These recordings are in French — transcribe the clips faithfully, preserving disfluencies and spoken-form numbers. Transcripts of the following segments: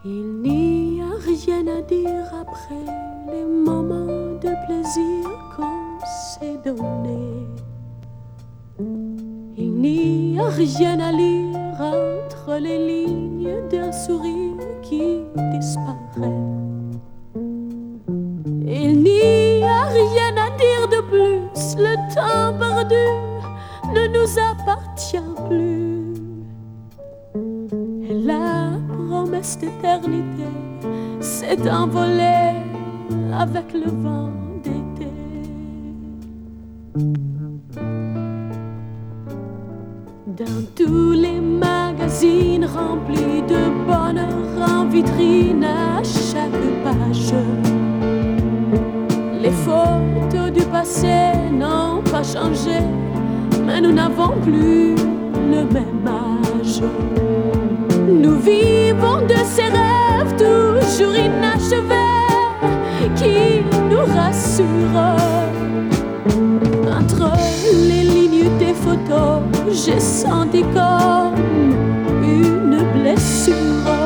Il n'y a rien à dire après les moments de plaisir qu'on s'est donnés. Il n'y a rien à lire entre les lignes d'un sourire qui disparaît. Il n'y a rien à dire de plus, le temps perdu ne nous appartient plus. Et la promesse d'éternité s'est envolée avec le vent d'été. Dans tous les magazines remplis de bonheur en vitrine à chaque page, les photos du passé n'ont pas changé, mais nous n'avons plus le même âge. Nous vivons de ces rêves toujours inachevés qui nous rassurent. Entre les lignes des photos, j'ai senti comme une blessure.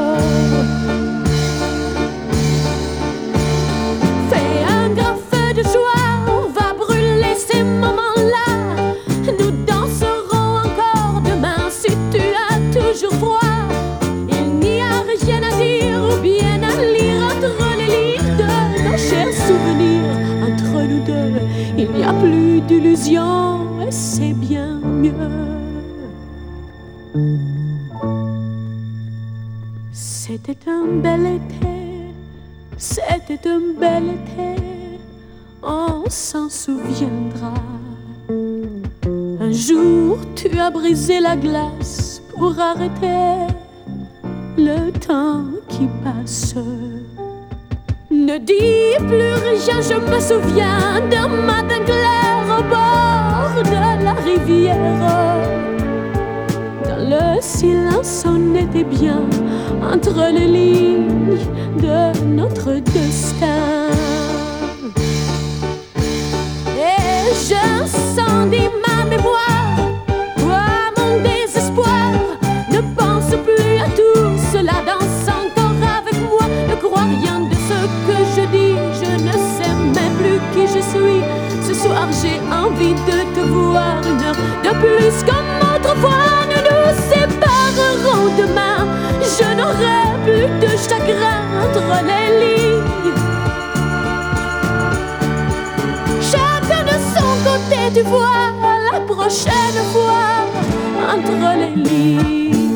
Fais un grand feu de joie, on va brûler ces moments-là. Nous danserons encore demain si tu as toujours froid. Il n'y a rien à dire ou bien à lire entre les lignes de nos chers souvenirs. Entre nous deux, il n'y a plus d'illusions et c'est bien mieux. C'était un bel été, c'était un bel été, on s'en souviendra. Un jour tu as brisé la glace pour arrêter le temps qui passe. Ne dis plus rien, je me souviens d'un matin clair au bord de la rivière. Dans le silence on était bien entre les lignes de notre destin. Et je sens dans ma mémoire, toi mon désespoir, ne pense plus à tout cela, danse encore avec moi, ne crois rien de ce que je dis, je ne sais même plus qui je suis. Ce soir j'ai envie de te voir une heure de plus comme autrefois. Nous nous séparerons demain, je n'aurai plus de chagrin entre les lignes. Chacun de son côté, tu vois, la prochaine fois entre les lignes.